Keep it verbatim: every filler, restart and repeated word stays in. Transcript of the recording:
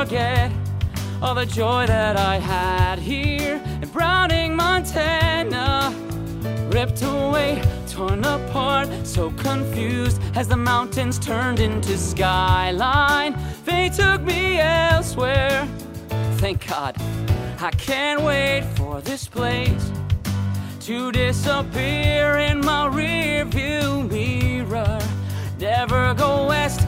forget all the joy that I had here in Browning, Montana. Ripped away, torn apart, so confused as the mountains turned into skyline. They took me elsewhere. Thank God, I can't wait for this place to disappear in my rearview mirror. Never go west,